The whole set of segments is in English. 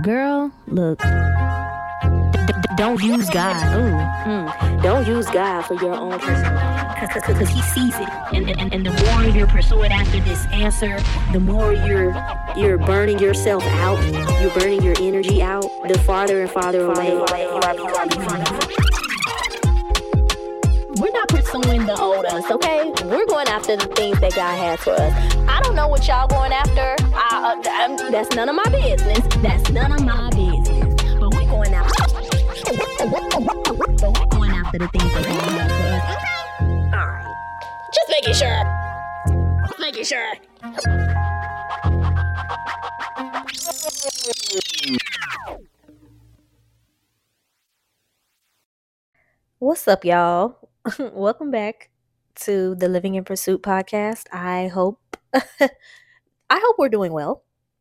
Girl, look, don't use God. Don't use God for your own personal, because He sees it, and the more you're pursuing after this answer, the more you're burning yourself out, you're burning your energy out, the farther and farther away you are becoming. We're not pursuing the old us, okay? We're going after the things that God has for us. I don't know what y'all going after. That's none of my business. That's none of my business. But we're going after. But we're going after the things that God has for us. Okay? All right. Just making sure. Just making sure. What's up, y'all? Welcome back to the Living in Pursuit podcast. I hope we're doing well.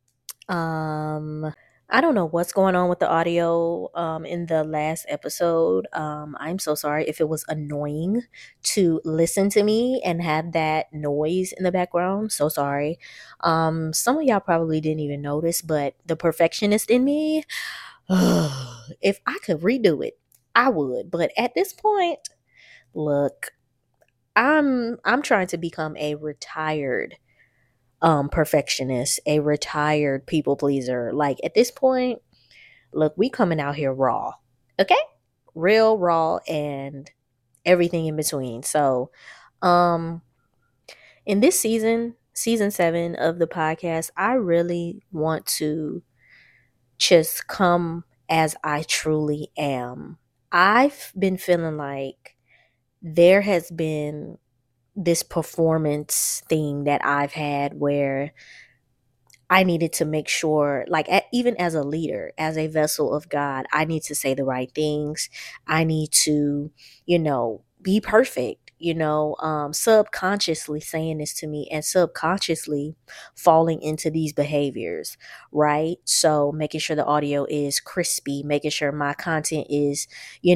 I don't know what's going on with the audio in the last episode. I'm so sorry if it was annoying to listen to me and have that noise in the background. So sorry. Some of y'all probably didn't even notice, but the perfectionist in me, if I could redo it, I would. But at this point, look, I'm trying to become a retired perfectionist, a retired people pleaser. Like at this point, look, we coming out here raw. Okay? Real raw and everything in between. So, in this season 7 of the podcast, I really want to just come as I truly am. I've been feeling like there has been this performance thing that I've had where I needed to make sure, like, even as a leader, as a vessel of God, I need to say the right things. I need to, be perfect, subconsciously saying this to me and subconsciously falling into these behaviors, right? So making sure the audio is crispy, making sure my content is,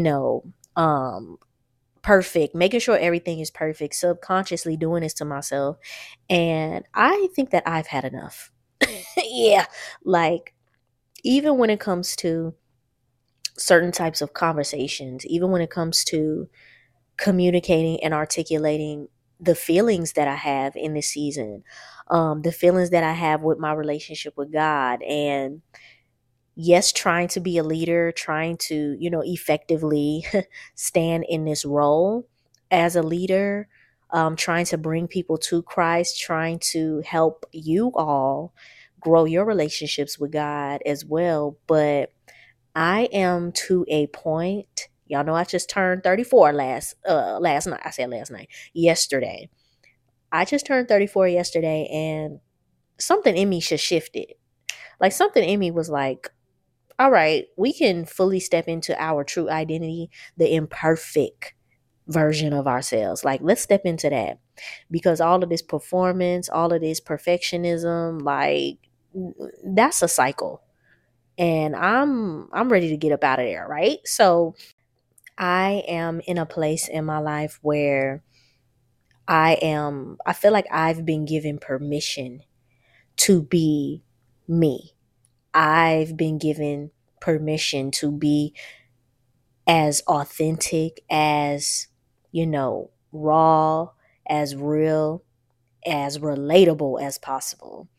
perfect, making sure everything is perfect, subconsciously doing this to myself. And I think that I've had enough. Yeah, like even when it comes to certain types of conversations, even when it comes to communicating and articulating the feelings that I have in this season, the feelings that I have with my relationship with God, and yes, trying to be a leader, trying to, effectively stand in this role as a leader, trying to bring people to Christ, trying to help you all grow your relationships with God as well. But I am to a point, y'all know I just turned 34 last night. I said last night, yesterday. I just turned 34 yesterday, and something in me just shifted. Like something in me was like, all right, we can fully step into our true identity, the imperfect version of ourselves. Like, let's step into that, because all of this performance, all of this perfectionism, like that's a cycle. And I'm ready to get up out of there, right? So I am in a place in my life where I feel like I've been given permission to be me. I've been given permission to be as authentic, as, raw, as real, as relatable as possible.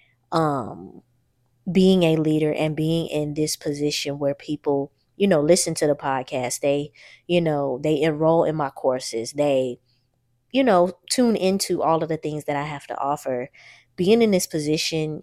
Being a leader and being in this position where people, listen to the podcast, they enroll in my courses, they, tune into all of the things that I have to offer. Being in this position,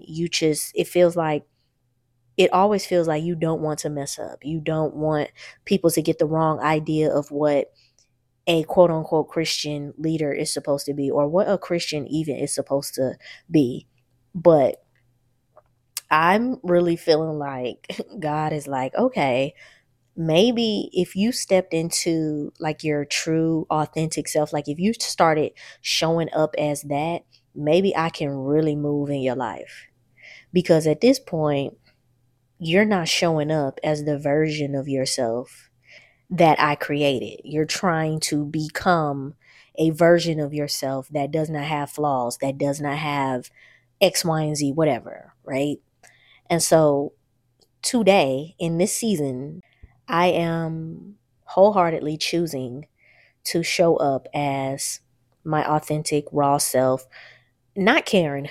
it always feels like you don't want to mess up. You don't want people to get the wrong idea of what a quote unquote Christian leader is supposed to be, or what a Christian even is supposed to be. But I'm really feeling like God is like, okay, maybe if you stepped into like your true authentic self, like if you started showing up as that, maybe I can really move in your life. Because at this point, you're not showing up as the version of yourself that I created. You're trying to become a version of yourself that does not have flaws, that does not have X, Y, and Z, whatever, right? And so today in this season, I am wholeheartedly choosing to show up as my authentic, raw self, not caring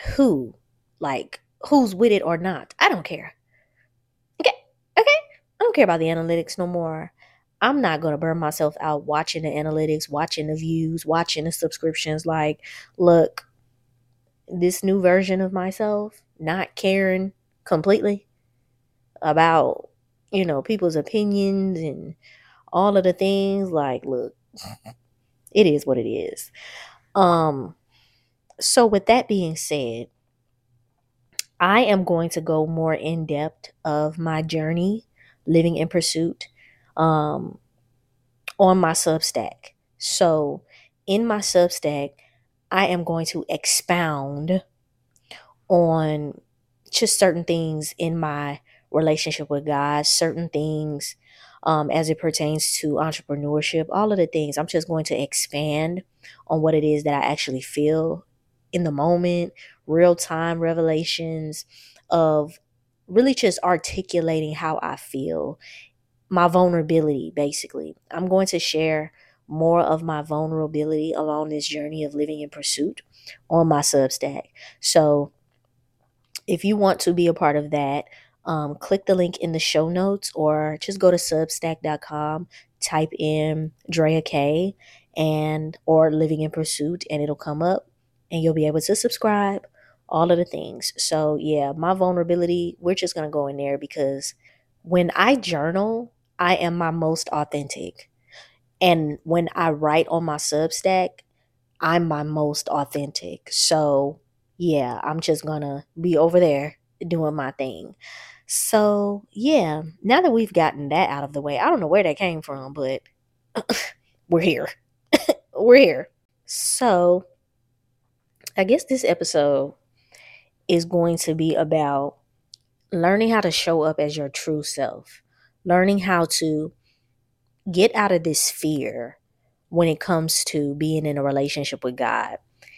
who's with it or not. I don't care. Okay. Okay. I don't care about the analytics no more. I'm not going to burn myself out watching the analytics, watching the views, watching the subscriptions. Like, look, this new version of myself, not caring completely about, people's opinions and all of the things. Like, look, it is what it is. Um, so with that being said, I am going to go more in depth of my journey living in pursuit um, on my Substack. So in my Substack, I am going to expound on just certain things in my relationship with God, certain things as it pertains to entrepreneurship, all of the things. I'm just going to expand on what it is that I actually feel in the moment, real time revelations of really just articulating how I feel, my vulnerability, basically. I'm going to share more of my vulnerability along this journey of living in pursuit on my Substack. So, if you want to be a part of that, click the link in the show notes or just go to substack.com, type in Drea K and or Living in Pursuit, and it'll come up and you'll be able to subscribe, all of the things. So yeah, my vulnerability, we're just gonna go in there because when I journal, I am my most authentic. And when I write on my Substack, I'm my most authentic. So, yeah, I'm just gonna be over there doing my thing. So, yeah, now that we've gotten that out of the way, I don't know where that came from, but we're here. We're here. So, I guess this episode is going to be about learning how to show up as your true self, learning how to get out of this fear when it comes to being in a relationship with God.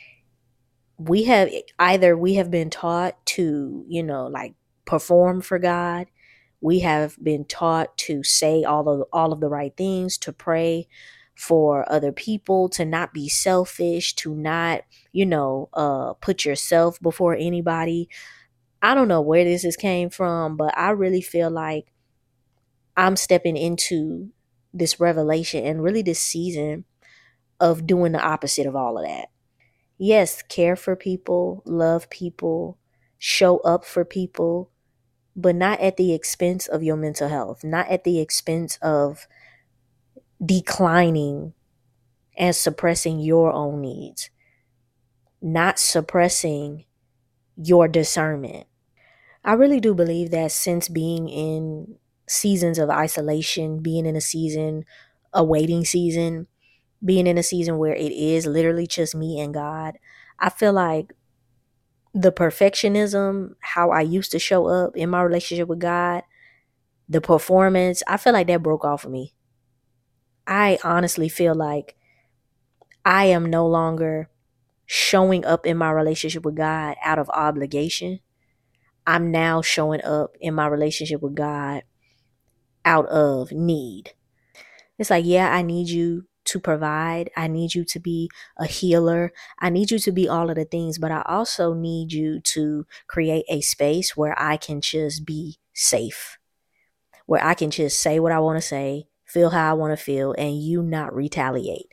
We have been taught to, like perform for God. We have been taught to say all of the right things, to pray for other people, to not be selfish, to not, put yourself before anybody. I don't know where this has came from, but I really feel like I'm stepping into this revelation and really this season of doing the opposite of all of that. Yes, care for people, love people, show up for people, but not at the expense of your mental health, not at the expense of declining and suppressing your own needs, not suppressing your discernment. I really do believe that since being in seasons of isolation, being in a season, a waiting season, being in a season where it is literally just me and God, I feel like the perfectionism, how I used to show up in my relationship with God, the performance, I feel like that broke off of me. I honestly feel like I am no longer showing up in my relationship with God out of obligation. I'm now showing up in my relationship with God out of need. It's like, yeah, I need you to provide. I need you to be a healer. I need you to be all of the things, but I also need you to create a space where I can just be safe, where I can just say what I want to say, feel how I want to feel, and you not retaliate.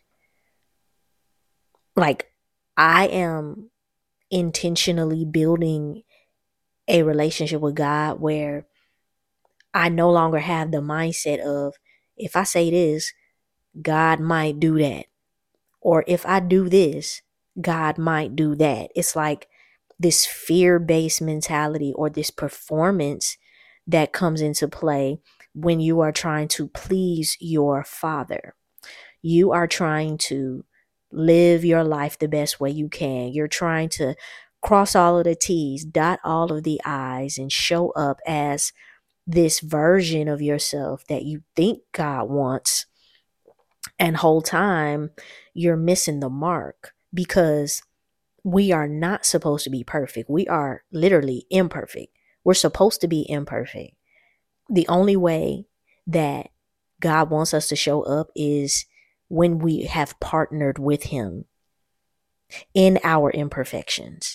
Like, I am intentionally building a relationship with God where I no longer have the mindset of, if I say this, God might do that. Or if I do this, God might do that. It's like this fear based mentality or this performance that comes into play when you are trying to please your father. You are trying to live your life the best way you can. You're trying to cross all of the T's, dot all of the I's, and show up as this version of yourself that you think God wants. And whole time you're missing the mark because we are not supposed to be perfect. We are literally imperfect. We're supposed to be imperfect. The only way that God wants us to show up is when we have partnered with Him in our imperfections.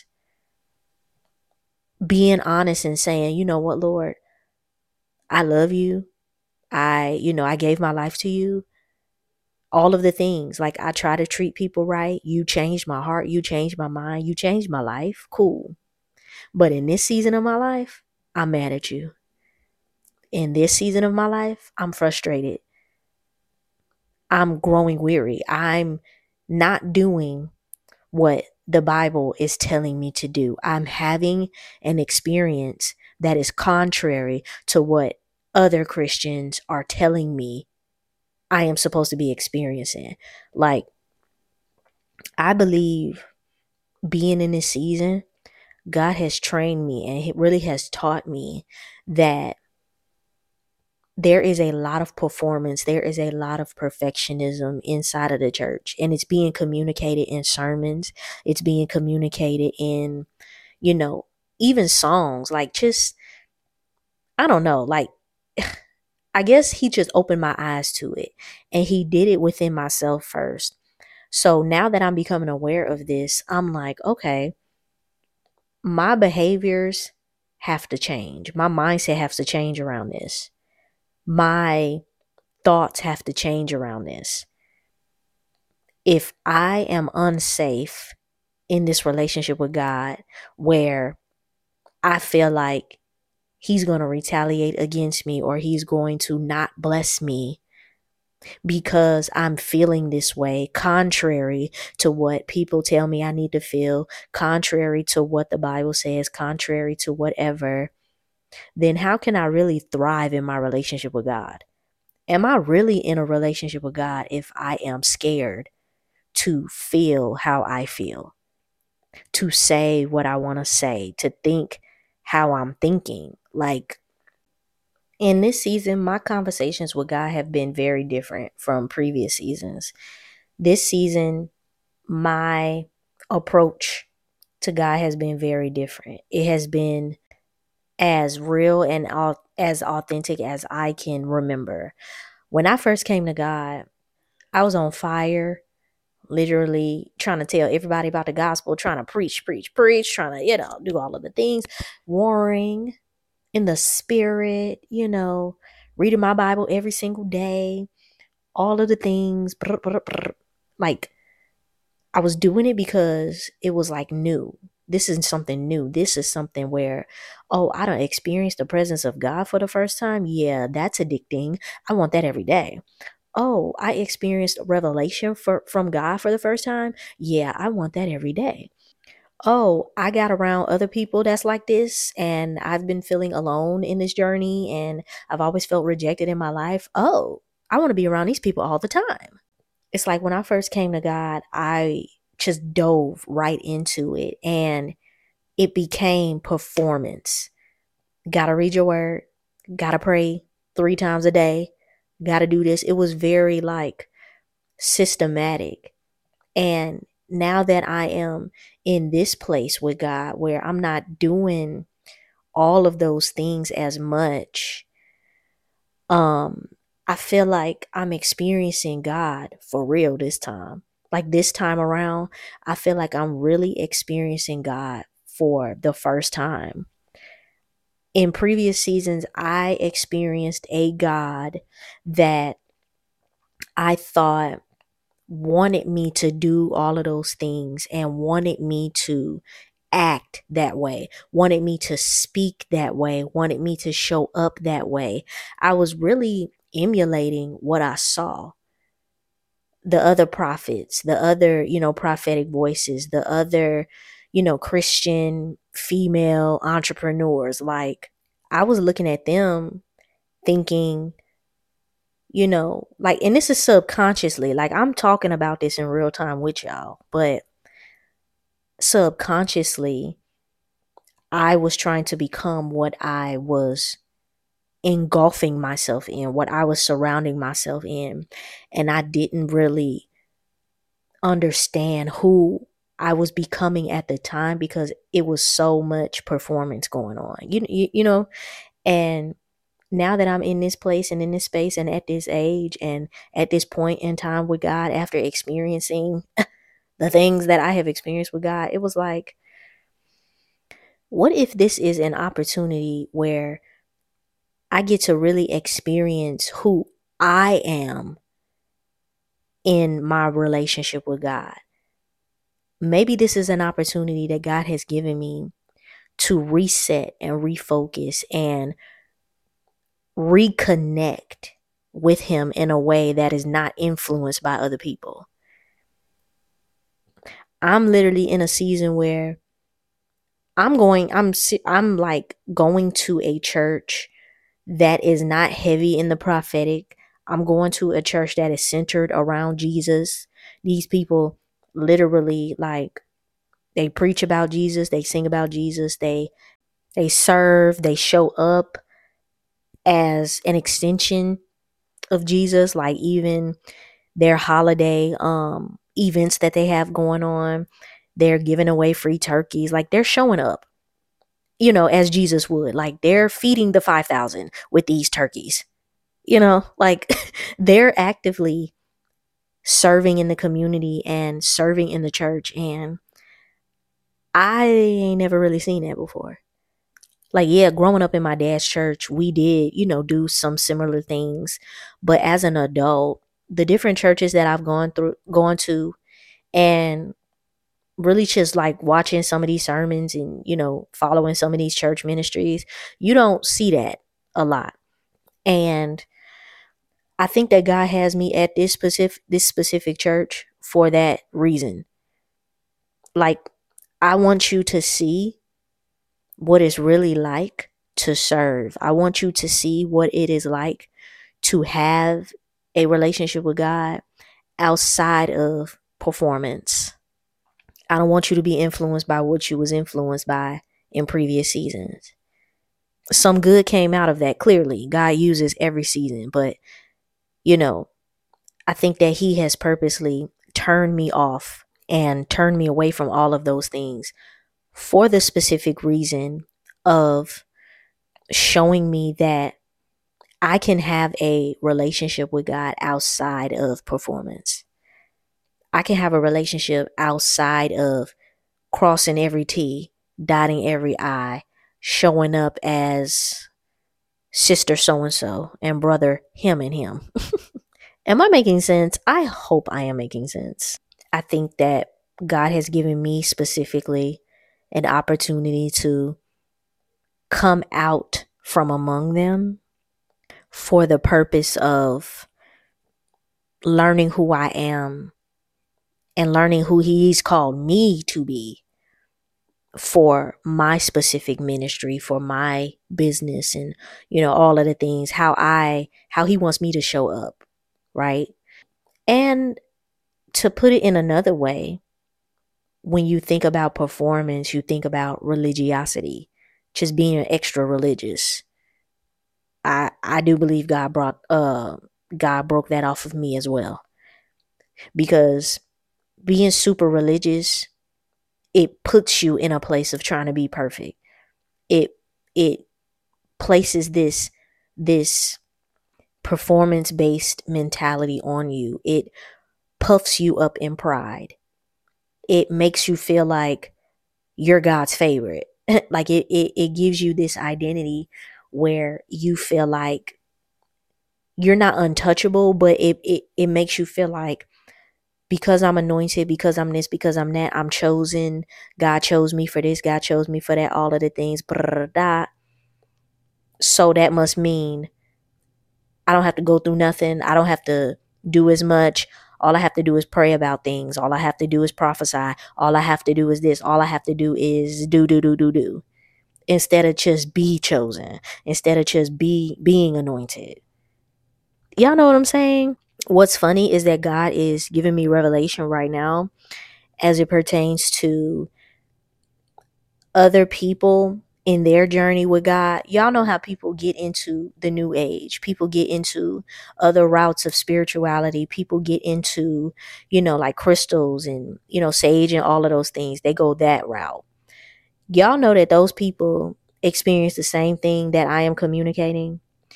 Being honest and saying, you know what, Lord, I love you. I gave my life to you. All of the things, like I try to treat people right. You changed my heart. You changed my mind. You changed my life. Cool. But in this season of my life, I'm mad at you. In this season of my life, I'm frustrated. I'm growing weary. I'm not doing what the Bible is telling me to do. I'm having an experience that is contrary to what other Christians are telling me I am supposed to be experiencing. Like, I believe being in this season, God has trained me and He really has taught me that there is a lot of performance, there is a lot of perfectionism inside of the church, and it's being communicated in sermons, it's being communicated in, you know, even songs. Like, just, I don't know, like, I guess He just opened my eyes to it, and He did it within myself first. So now that I'm becoming aware of this, I'm like, okay, my behaviors have to change. My mindset has to change around this. My thoughts have to change around this. If I am unsafe in this relationship with God, where I feel like He's going to retaliate against me, or He's going to not bless me because I'm feeling this way, contrary to what people tell me I need to feel, contrary to what the Bible says, contrary to whatever, then how can I really thrive in my relationship with God? Am I really in a relationship with God if I am scared to feel how I feel, to say what I want to say, to think how I'm thinking? Like, in this season, my conversations with God have been very different from previous seasons. This season, my approach to God has been very different. It has been as real and as authentic as I can remember. When I first came to God, I was on fire, literally trying to tell everybody about the gospel, trying to preach, trying to, do all of the things, warring in the spirit, reading my Bible every single day, all of the things. Like, I was doing it because it was like new. This is something new. This is something where, oh, I don't experience the presence of God for the first time. Yeah, that's addicting. I want that every day. Oh, I experienced revelation from God for the first time. Yeah, I want that every day. Oh, I got around other people that's like this, and I've been feeling alone in this journey, and I've always felt rejected in my life. Oh, I want to be around these people all the time. It's like when I first came to God, I just dove right into it, and it became performance. Gotta read your word, gotta pray 3 times a day, gotta do this. It was very like systematic. And now that I am in this place with God where I'm not doing all of those things as much, um I feel like I'm experiencing God for real this time. Like, this time around, I feel like I'm really experiencing God for the first time. In previous seasons, I experienced a God that I thought wanted me to do all of those things and wanted me to act that way, wanted me to speak that way, wanted me to show up that way. I was really emulating what I saw. The other prophets, the other, prophetic voices, the other, Christian female entrepreneurs. Like, I was looking at them thinking, like, and this is subconsciously, like, I'm talking about this in real time with y'all, but subconsciously, I was trying to become what I was engulfing myself in, what I was surrounding myself in. And I didn't really understand who I was becoming at the time because it was so much performance going on, and now that I'm in this place and in this space and at this age and at this point in time with God, after experiencing the things that I have experienced with God, it was like, what if this is an opportunity where I get to really experience who I am in my relationship with God? Maybe this is an opportunity that God has given me to reset and refocus and reconnect with Him in a way that is not influenced by other people. I'm literally in a season where I'm like going to a church that is not heavy in the prophetic. I'm going to a church that is centered around Jesus. These people literally, like, they preach about Jesus, they sing about Jesus, they serve, they show up as an extension of Jesus, like even their holiday events that they have going on, they're giving away free turkeys, like they're showing up, as Jesus would. Like they're feeding the 5,000 with these turkeys. Like they're actively serving in the community and serving in the church, and I ain't never really seen that before. Like, yeah, growing up in my dad's church, we did, do some similar things. But as an adult, the different churches that I've gone to, and really just like watching some of these sermons and, following some of these church ministries, you don't see that a lot. And I think that God has me at this specific church for that reason. Like, I want you to see what it's really like to serve. I want you to see what it is like to have a relationship with God outside of performance. I don't want you to be influenced by what you was influenced by in previous seasons. Some good came out of that, clearly. God uses every season, but you know, I think that He has purposely turned me off and turned me away from all of those things for the specific reason of showing me that I can have a relationship with God outside of performance. I can have a relationship outside of crossing every T, dotting every I, showing up as sister so and so and brother him and him. Am I making sense? I hope I am making sense. I think that God has given me specifically an opportunity to come out from among them for the purpose of learning who I am and learning who He's called me to be for my specific ministry, for my business, and all of the things, how He wants me to show up, right? And to put it in another way, when you think about performance, you think about religiosity, just being extra religious. I do believe God broke that off of me as well, because being super religious, it puts you in a place of trying to be perfect. It places this performance based mentality on you. It puffs you up in pride. It makes you feel like you're God's favorite. Like it gives you this identity where you feel like you're not untouchable, but it makes you feel like, because I'm anointed, because I'm this, because I'm that, I'm chosen. God chose me for this, God chose me for that, all of the things. So that must mean I don't have to go through nothing. I don't have to do as much. All I have to do is pray about things. All I have to do is prophesy. All I have to do is this. All I have to do is do. Instead of just be chosen. Instead of just being anointed. Y'all know what I'm saying? What's funny is that God is giving me revelation right now as it pertains to other people in their journey with God. Y'all know how people get into the new age. People get into other routes of spirituality. People get into, like crystals and, sage and all of those things. They go that route. Y'all know that those people experience the same thing that I am communicating.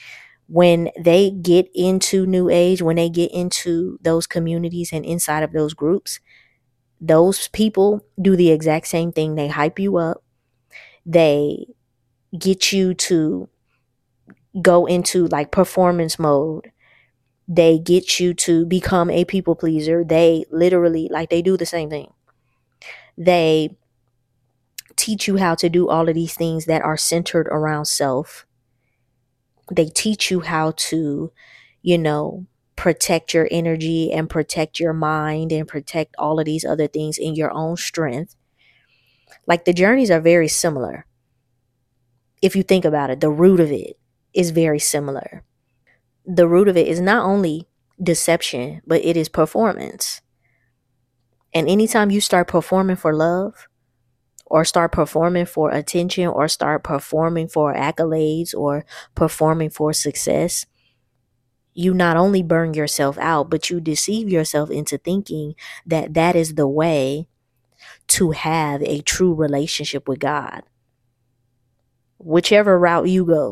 when they get into New Age, when they get into those communities and inside of those groups, those people do the exact same thing. They hype you up. They get you to go into like performance mode. They get you to become a people pleaser. They literally, like, they do the same thing. They teach you how to do all of these things that are centered around self. They teach you how to, you know, protect your energy and protect your mind and protect all of these other things in your own strength. Like, the journeys are very similar. If you think about it, the root of it is very similar. The root of it is not only deception, but it is performance. And anytime you start performing for love, or start performing for attention, or start performing for accolades, or performing for success, you not only burn yourself out, but you deceive yourself into thinking that that is the way to have a true relationship with God. Whichever route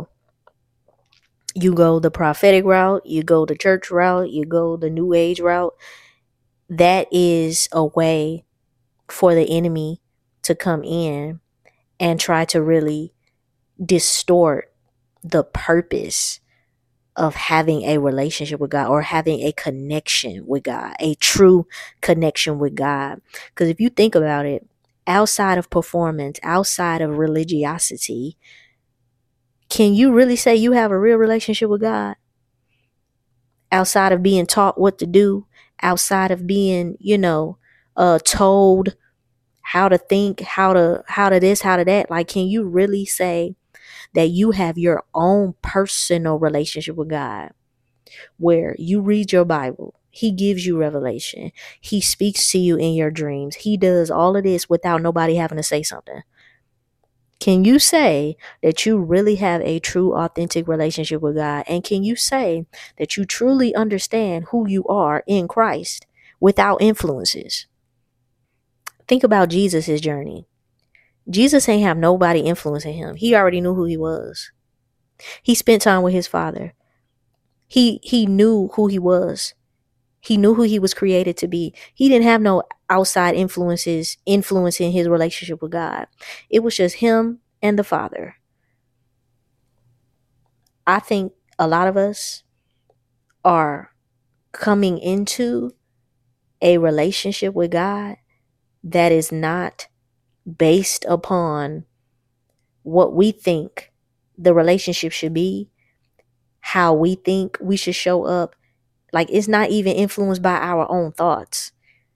you go the prophetic route, you go the church route, you go the New Age route, that is a way for the enemy to come in and try to really distort the purpose of having a relationship with God, or having a connection with God, a true connection with God. Because if you think about it, outside of performance, outside of religiosity, can you really say you have a real relationship with God? Outside of being taught what to do, outside of being, told how to think, how to this, how to that, like, can you really say that you have your own personal relationship with God, where you read your Bible, He gives you revelation, He speaks to you in your dreams, He does all of this without nobody having to say something? Can you say that you really have a true, authentic relationship with God? And can you say that you truly understand who you are in Christ without influences? Think about Jesus' journey. Jesus ain't have nobody influencing him. He already knew who he was. He spent time with his Father. He knew who he was. He knew who he was created to be. He didn't have no outside influences influencing his relationship with God. It was just him and the Father. I think a lot of us are coming into a relationship with God that is not based upon what we think the relationship should be, how we think we should show up. Like, it's not even influenced by our own thoughts.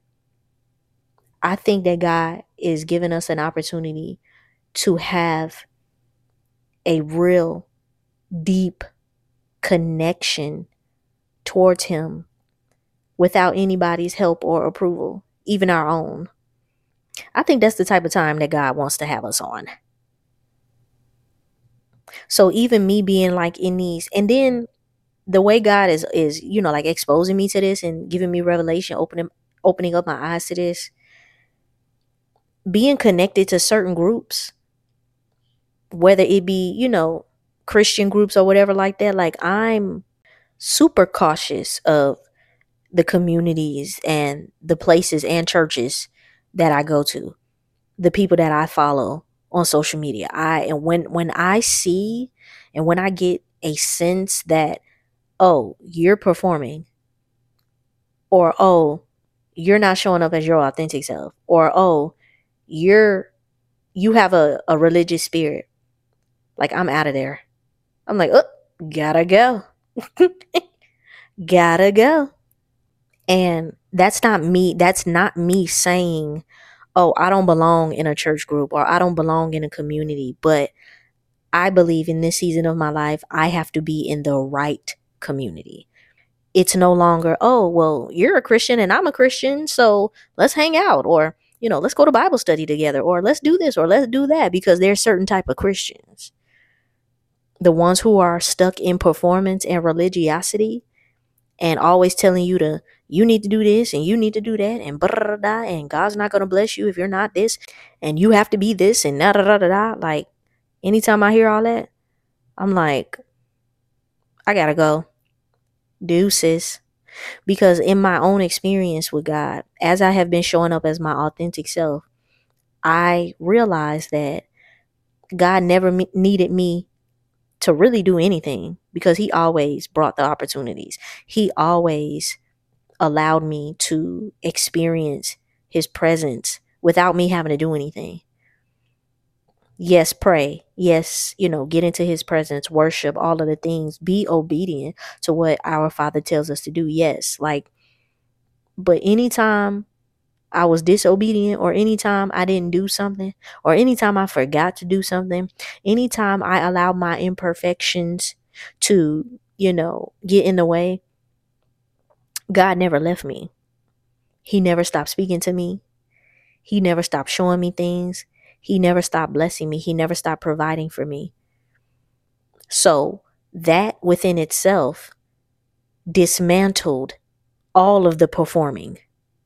I think that God is giving us an opportunity to have a real deep connection towards Him without anybody's help or approval, even our own. I think that's the type of time that God wants to have us on. So even me being like in these, and then the way God is like exposing me to this and giving me revelation, opening up my eyes to this, being connected to certain groups, whether it be, Christian groups or whatever like that, like, I'm super cautious of the communities and the places and churches that I go to, the people that I follow on social media. And when I see and when I get a sense that, oh, you're performing, or oh, you're not showing up as your authentic self, or oh, you have a religious spirit, like, I'm out of there. I'm like, oh, gotta go. Gotta go. And that's not me saying, oh, I don't belong in a church group, or I don't belong in a community. But I believe in this season of my life, I have to be in the right community. It's no longer, oh, well, you're a Christian and I'm a Christian, so let's hang out, or, let's go to Bible study together, or let's do this, or let's do that, because there's certain type of Christians. The ones who are stuck in performance and religiosity, and always telling you need to do this and you need to do that, and blah, blah, blah, and God's not going to bless you if you're not this, and you have to be this, and da da da da da. Like, anytime I hear all that, I'm like, I gotta go. Deuces. Because in my own experience with God, as I have been showing up as my authentic self, I realized that God never needed me to really do anything because He always brought the opportunities. He always allowed me to experience His presence without me having to do anything. Yes, pray. Yes, get into His presence, worship, all of the things. Be obedient to what our Father tells us to do. Yes, like, but anytime I was disobedient, or anytime I didn't do something, or anytime I forgot to do something, anytime I allowed my imperfections to, get in the way, God never left me. He never stopped speaking to me. He never stopped showing me things. He never stopped blessing me. He never stopped providing for me. So that within itself dismantled all of the performing.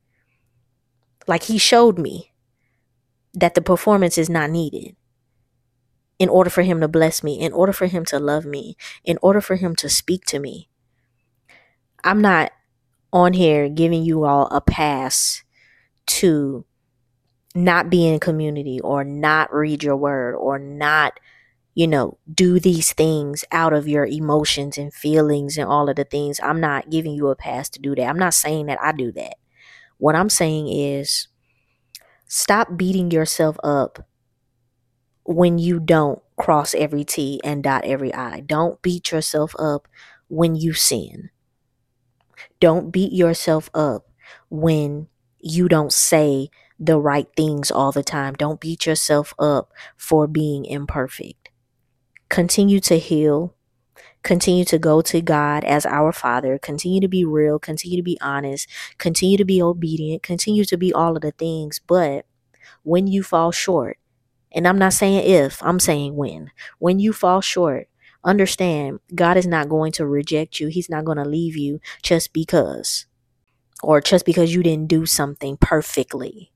Like, He showed me that the performance is not needed in order for Him to bless me, in order for Him to love me, in order for Him to speak to me. I'm not on here giving you all a pass to not be in community, or not read your word, or not, do these things out of your emotions and feelings and all of the things. I'm not giving you a pass to do that. I'm not saying that I do that. What I'm saying is, stop beating yourself up when you don't cross every T and dot every I. Don't beat yourself up when you sin. Don't beat yourself up when you don't say the right things all the time. Don't beat yourself up for being imperfect. Continue to heal. Continue to go to God as our Father. Continue to be real. Continue to be honest. Continue to be obedient. Continue to be all of the things. But when you fall short, and I'm not saying if, I'm saying when you fall short, understand God is not going to reject you. He's not going to leave you just because, or just because you didn't do something perfectly.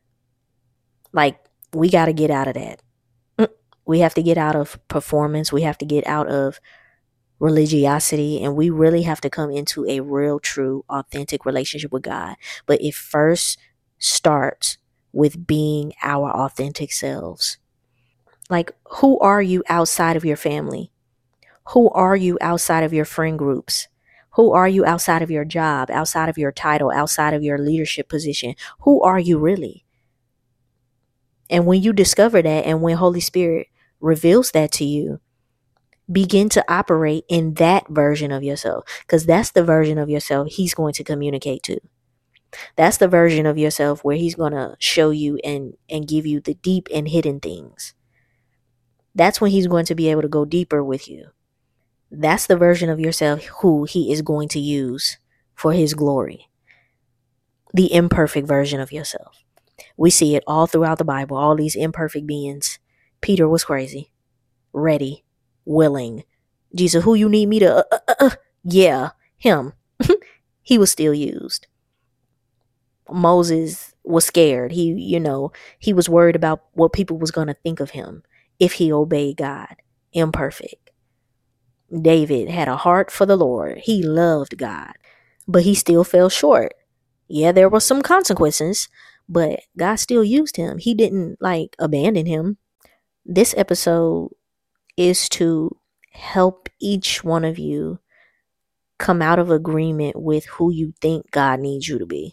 Like, we got to get out of that. We have to get out of performance. We have to get out of religiosity, and we really have to come into a real, true, authentic relationship with God. But it first starts with being our authentic selves. Like, who are you outside of your family? Who are you outside of your friend groups? Who are you outside of your job, outside of your title, outside of your leadership position? Who are you really? And when you discover that, and when Holy Spirit reveals that to you, begin to operate in that version of yourself, because that's the version of yourself He's going to communicate to. That's the version of yourself where He's going to show you and give you the deep and hidden things. That's when He's going to be able to go deeper with you. That's the version of yourself who He is going to use for His glory. The imperfect version of yourself. We see it all throughout the Bible, all these imperfect beings. Peter was crazy, ready, willing. Jesus, who you need me to? Yeah, him. He was still used. Moses was scared. He was worried about what people was going to think of him if he obeyed God. Imperfect. David had a heart for the Lord. He loved God, but he still fell short. Yeah, there were some consequences, but God still used him. He didn't abandon him. This episode is to help each one of you come out of agreement with who you think God needs you to be.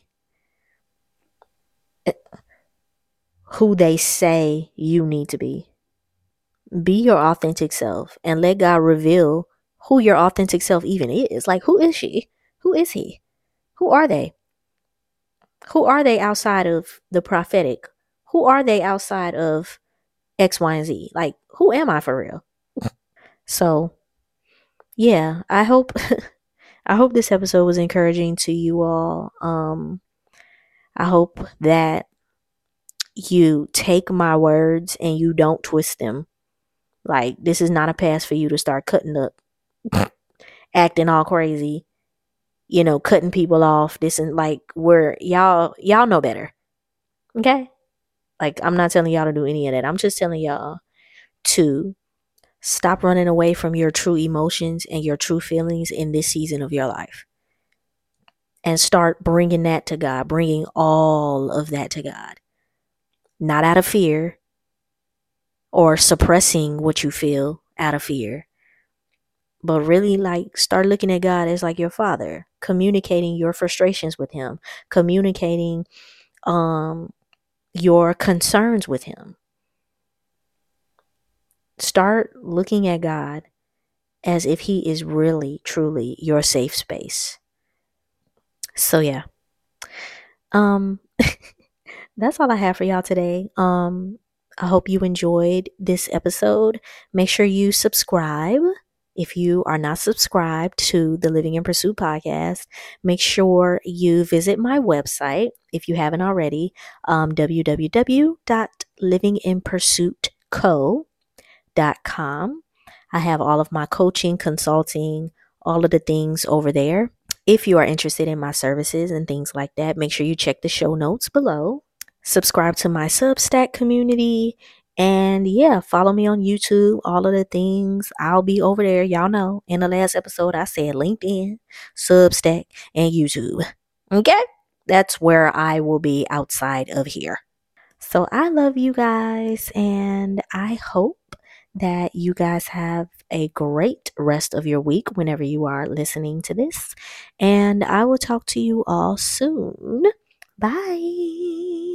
Who they say you need to be. Be your authentic self and let God reveal who your authentic self even is. Like, who is she? Who is he? Who are they? Who are they outside of the prophetic? Who are they outside of X, Y, and Z? Like, who am I for real? So, yeah, I hope I hope this episode was encouraging to you all. I hope that you take my words and you don't twist them. Like, this is not a pass for you to start cutting up, acting all crazy, cutting people off. This is like, where y'all know better. Okay? Like, I'm not telling y'all to do any of that. I'm just telling y'all to Stop running away from your true emotions and your true feelings in this season of your life. And start bringing that to God, bringing all of that to God. Not out of fear or suppressing what you feel out of fear, but really like start looking at God as like your father, communicating your frustrations with him, communicating your concerns with him. Start looking at God as if he is really truly your safe space. So yeah. Um that's all I have for y'all today. I hope you enjoyed this episode. Make sure you subscribe. If you are not subscribed to the Living in Pursuit podcast, make sure you visit my website if you haven't already, www.livinginpursuitco.com. I have all of my coaching, consulting, all of the things over there. If you are interested in my services and things like that, make sure you check the show notes below. Subscribe to my Substack community. And yeah, follow me on YouTube, all of the things. I'll be over there. Y'all know in the last episode, I said LinkedIn, Substack, and YouTube. Okay? That's where I will be outside of here. So I love you guys, and I hope that you guys have a great rest of your week whenever you are listening to this. And I will talk to you all soon. Bye.